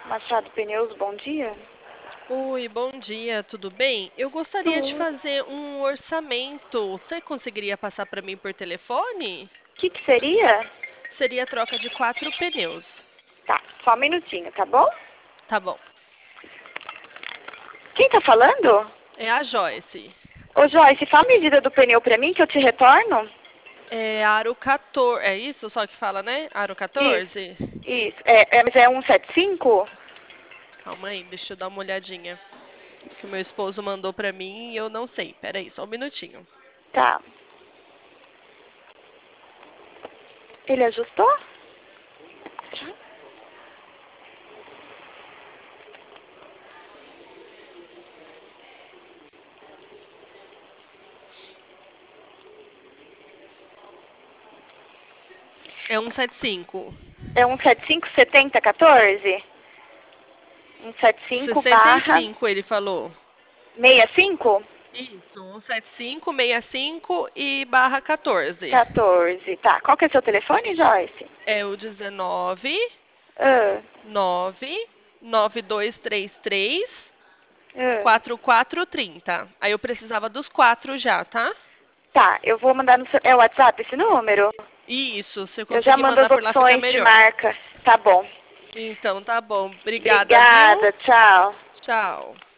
Machado Pneus, bom dia. Oi, bom dia, tudo bem? Eu gostaria de Tudo. fazer um orçamento. Você conseguiria passar para mim por telefone? O que seria? Seria a troca de 4 pneus. Tá, só um minutinho, tá bom? Tá bom. Quem tá falando? É a Joyce. Ô Joyce, fala a medida do pneu pra mim que eu te retorno. É aro 14. É isso só que fala, né? Aro Isso, 14? isso. Mas é 175? Calma aí, deixa eu dar uma olhadinha. Que o meu esposo mandou pra mim e eu não sei. Pera aí, só um minutinho. Tá. Ele ajustou? É 175. É 175 70 14? 175 barra 65, ele falou. 65? Isso, 175, 65 e barra 14. 14. Tá. Qual que é seu telefone, Joyce? É o 19 Ah, 9 9233 ah. 4430. Aí eu precisava dos quatro já, tá? Tá, eu vou mandar no seu... É o WhatsApp esse número? Isso, se eu Eu já conseguir mando mandar as por lá fica opções de melhor. marca. Tá bom. Então tá bom. Obrigada, viu? Obrigada, tchau. Tchau.